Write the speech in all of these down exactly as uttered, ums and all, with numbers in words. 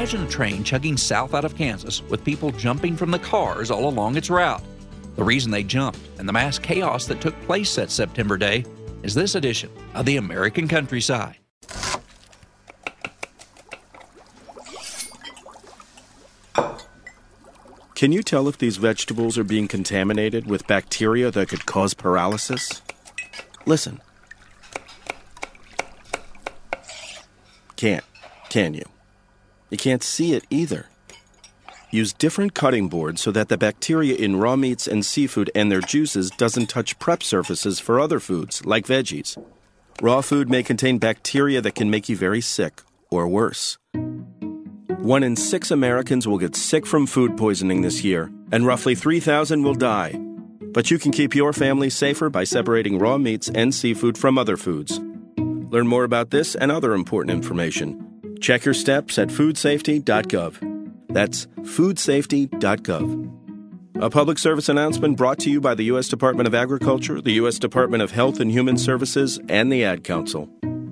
Imagine a train chugging south out of Kansas with people jumping from the cars all along its route. The reason they jumped and the mass chaos that took place that September day is this edition of the American Countryside. Can you tell if these vegetables are being contaminated with bacteria that could cause paralysis? Listen. Can't, can you? You can't see it either. Use different cutting boards so that the bacteria in raw meats and seafood and their juices doesn't touch prep surfaces for other foods, like veggies. Raw food may contain bacteria that can make you very sick, or worse. One in six Americans will get sick from food poisoning this year, and roughly three thousand will die. But you can keep your family safer by separating raw meats and seafood from other foods. Learn more about this and other important information. Check your steps at food safety dot gov. That's food safety dot gov. A public service announcement brought to you by the U S Department of Agriculture, the U S Department of Health and Human Services, and the Ad Council.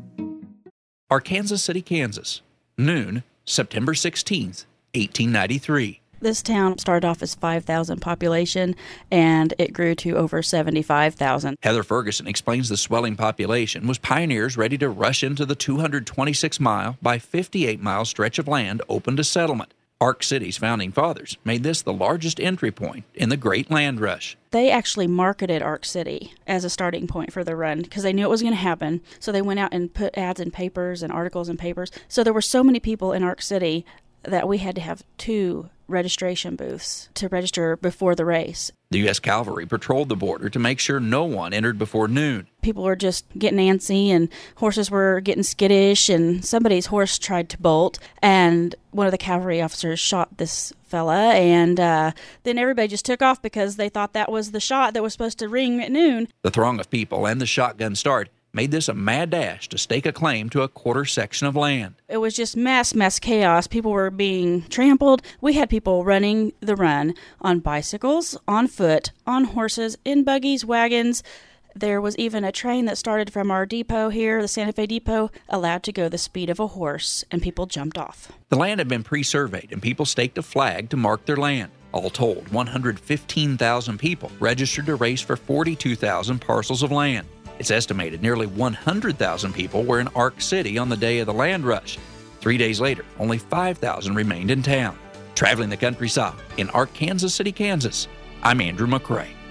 Arkansas City, Kansas. Noon, September sixteenth, eighteen ninety-three. This town started off as five thousand population, and it grew to over seventy-five thousand. Heather Ferguson explains the swelling population was pioneers ready to rush into the two hundred twenty-six mile by fifty-eight mile stretch of land open to settlement. Ark City's founding fathers made this the largest entry point in the Great Land Rush. They actually marketed Ark City as a starting point for the run because they knew it was going to happen. So they went out and put ads in papers and articles in papers. So there were so many people in Ark City that we had to have two registration booths to register before the race. The U S Cavalry patrolled the border to make sure no one entered before noon. People were just getting antsy, and horses were getting skittish, and somebody's horse tried to bolt, and one of the cavalry officers shot this fella, and uh, then everybody just took off because they thought that was the shot that was supposed to ring at noon. The throng of people and the shotgun start made this a mad dash to stake a claim to a quarter section of land. It was just mass, mass chaos. People were being trampled. We had people running the run on bicycles, on foot, on horses, in buggies, wagons. There was even a train that started from our depot here, the Santa Fe Depot, allowed to go the speed of a horse, and people jumped off. The land had been pre-surveyed, and people staked a flag to mark their land. All told, one hundred fifteen thousand people registered to race for forty-two thousand parcels of land. It's estimated nearly one hundred thousand people were in Ark City on the day of the land rush. Three days later, only five thousand remained in town. Traveling the countryside in Arkansas City, Kansas, I'm Andrew McCrae.